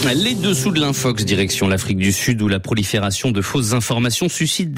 Les dessous de l'Infox, direction l'Afrique du Sud, où la prolifération de fausses informations suscite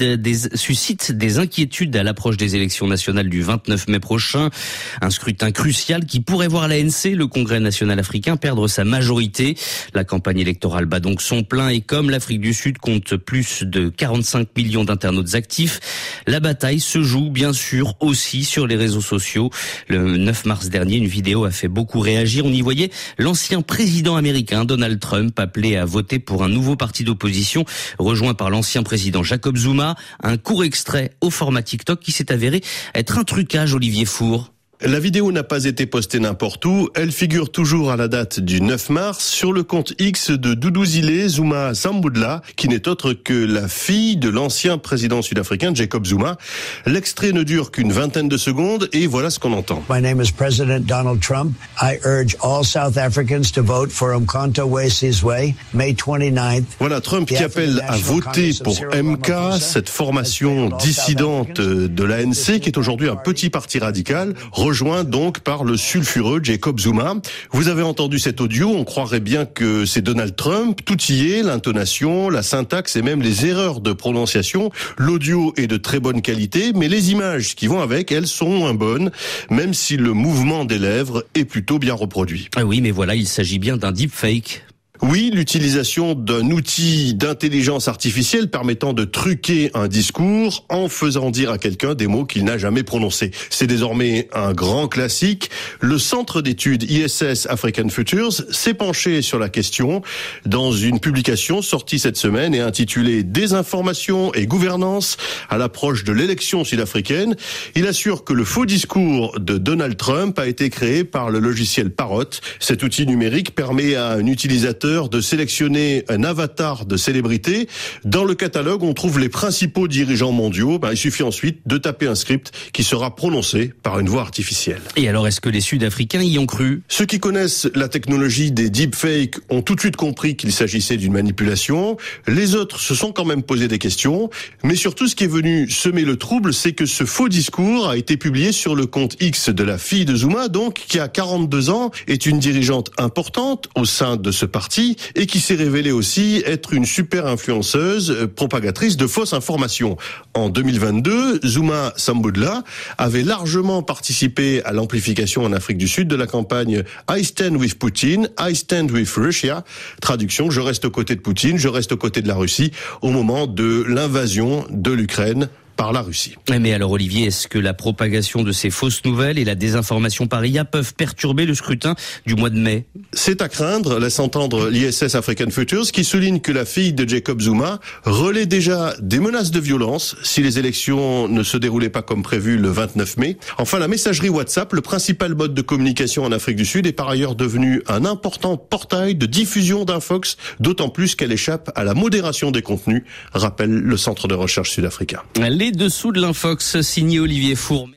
des inquiétudes à l'approche des élections nationales du 29 mai prochain. Un scrutin crucial qui pourrait voir l'ANC, le Congrès national africain, perdre sa majorité. La campagne électorale bat donc son plein et comme l'Afrique du Sud compte plus de 45 millions d'internautes actifs, la bataille se joue bien sûr aussi sur les réseaux sociaux. Le 9 mars dernier, une vidéo a fait beaucoup réagir. On y voyait l'ancien président américain Donald Trump appelé à voter pour un nouveau parti d'opposition rejoint par l'ancien président Jacob Zuma. Un court extrait au format TikTok qui s'est avéré être un trucage, Olivier Four. La vidéo n'a pas été postée n'importe où. Elle figure toujours à la date du 9 mars sur le compte X de Duduzile Zuma Sambudla, qui n'est autre que la fille de l'ancien président sud-africain Jacob Zuma. L'extrait ne dure qu'une vingtaine de secondes et voilà ce qu'on entend. My name is President Donald Trump. I urge all South Africans to vote for Umkhonto we Sizwe, May 29th. Voilà Trump qui appelle à voter pour MK, cette formation dissidente de l'ANC qui est aujourd'hui un petit parti radical, rejoint donc par le sulfureux Jacob Zuma. Vous avez entendu cet audio, on croirait bien que c'est Donald Trump. Tout y est, l'intonation, la syntaxe et même les erreurs de prononciation. L'audio est de très bonne qualité, mais les images qui vont avec, elles sont moins bonnes, même si le mouvement des lèvres est plutôt bien reproduit. Ah oui, mais voilà, il s'agit bien d'un deepfake. Oui, l'utilisation d'un outil d'intelligence artificielle permettant de truquer un discours en faisant dire à quelqu'un des mots qu'il n'a jamais prononcés. C'est désormais un grand classique. Le centre d'études ISS African Futures s'est penché sur la question dans une publication sortie cette semaine et intitulée « Désinformation et gouvernance à l'approche de l'élection sud-africaine ». Il assure que le faux discours de Donald Trump a été créé par le logiciel Parrot. Cet outil numérique permet à un utilisateur de sélectionner un avatar de célébrité. Dans le catalogue, on trouve les principaux dirigeants mondiaux. Il suffit ensuite de taper un script qui sera prononcé par une voix artificielle. Et alors, est-ce que les Sud-Africains y ont cru ? Ceux qui connaissent la technologie des deepfakes ont tout de suite compris qu'il s'agissait d'une manipulation. Les autres se sont quand même posé des questions. Mais surtout, ce qui est venu semer le trouble, c'est que ce faux discours a été publié sur le compte X de la fille de Zuma, donc qui a 42 ans, est une dirigeante importante au sein de ce parti, et qui s'est révélée aussi être une super influenceuse propagatrice de fausses informations. En 2022, Zuma Sambudla avait largement participé à l'amplification en Afrique du Sud de la campagne I Stand with Putin, I Stand with Russia. Traduction, je reste aux côtés de Poutine, je reste aux côtés de la Russie au moment de l'invasion de l'Ukraine par la Russie. Mais alors Olivier, est-ce que la propagation de ces fausses nouvelles et la désinformation par IA peuvent perturber le scrutin du mois de mai ? C'est à craindre, laisse entendre l'ISS African Futures, qui souligne que la fille de Jacob Zuma relaie déjà des menaces de violence si les élections ne se déroulaient pas comme prévu le 29 mai. Enfin, la messagerie WhatsApp, le principal mode de communication en Afrique du Sud, est par ailleurs devenu un important portail de diffusion d'infox, d'autant plus qu'elle échappe à la modération des contenus, rappelle le centre de recherche sud-africain. Les dessous de l'Infox, signé Olivier Four.